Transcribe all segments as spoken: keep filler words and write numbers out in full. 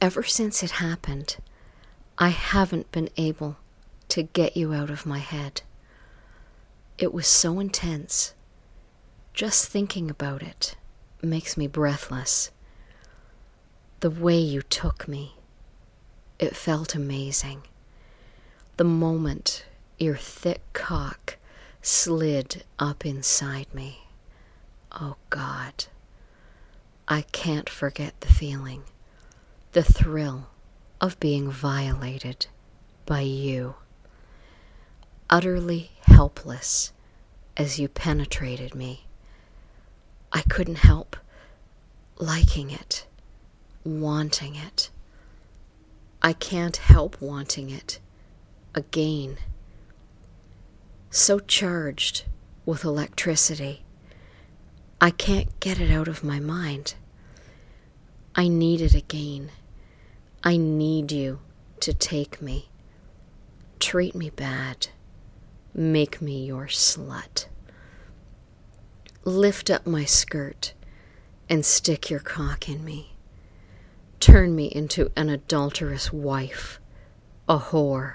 ever since it happened, I haven't been able to get you out of my head. It was so intense. Just thinking about it makes me breathless. The way you took me, it felt amazing. The moment your thick cock slid up inside me. Oh God, I can't forget the feeling, the thrill of being violated by you. Utterly helpless as you penetrated me. I couldn't help liking it, wanting it. I can't help wanting it again. So charged with electricity, I can't get it out of my mind. I need it again. I need you to take me. Treat me bad. Make me your slut. Lift up my skirt and stick your cock in me. Turn me into an adulterous wife, a whore.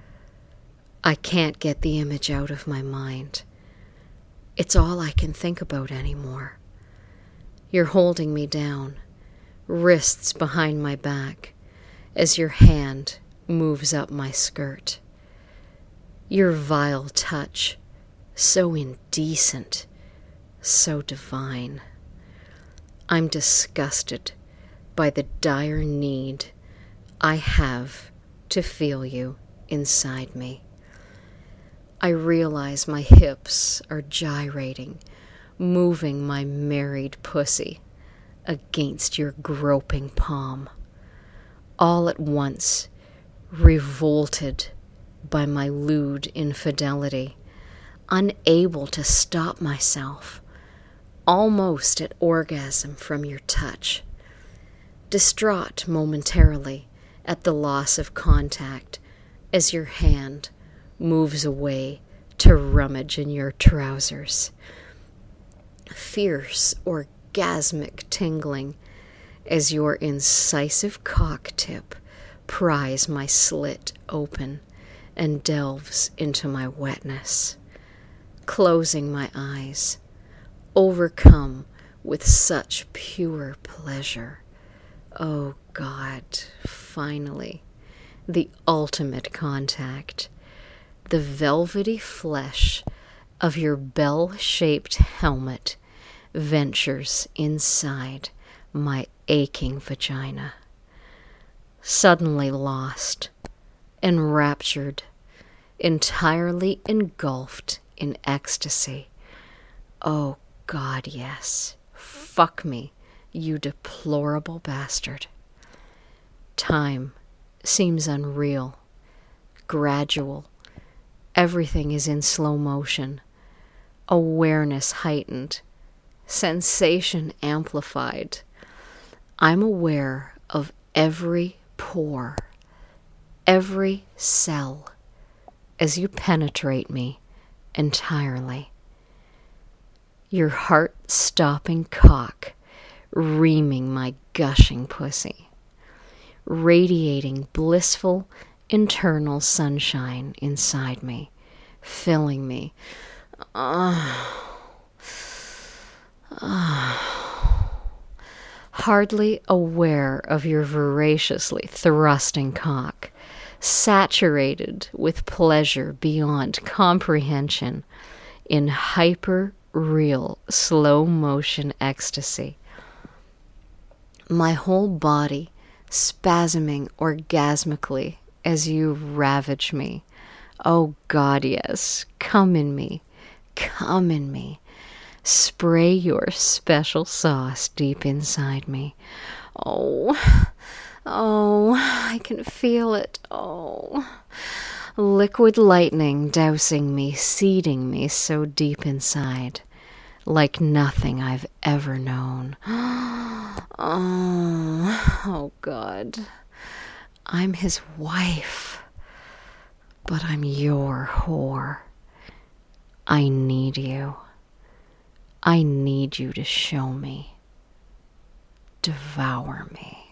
I can't get the image out of my mind. It's all I can think about anymore. You're holding me down, wrists behind my back, as your hand moves up my skirt. Your vile touch, so indecent, so divine. I'm disgusted by the dire need I have to feel you inside me. I realize my hips are gyrating, moving my married pussy against your groping palm. All at once, revolted by my lewd infidelity, unable to stop myself, almost at orgasm from your touch, distraught momentarily at the loss of contact as your hand moves away to rummage in your trousers. Fierce, orgasmic tingling as your incisive cock tip pries my slit open and delves into my wetness. Closing my eyes, overcome with such pure pleasure. Oh God, finally, the ultimate contact. The velvety flesh of your bell-shaped helmet ventures inside my aching vagina. Suddenly lost, enraptured, entirely engulfed in ecstasy. Oh God, yes. Fuck me, you deplorable bastard. Time seems unreal, gradual. Everything is in slow motion. Awareness heightened. Sensation amplified. I'm aware of every pore, every cell, as you penetrate me entirely. Your heart-stopping cock reaming my gushing pussy, radiating blissful internal sunshine inside me, filling me. Oh, oh. Hardly aware of your voraciously thrusting cock, saturated with pleasure beyond comprehension, in hyper-real slow-motion ecstasy. My whole body spasming orgasmically as you ravage me. Oh God, yes, come in me, come in me. Spray your special sauce deep inside me. Oh, oh, I can feel it. Oh, liquid lightning dousing me, seeding me so deep inside, like nothing I've ever known. Oh, oh God. I'm his wife, but I'm your whore. I need you. I need you to show me. Devour me.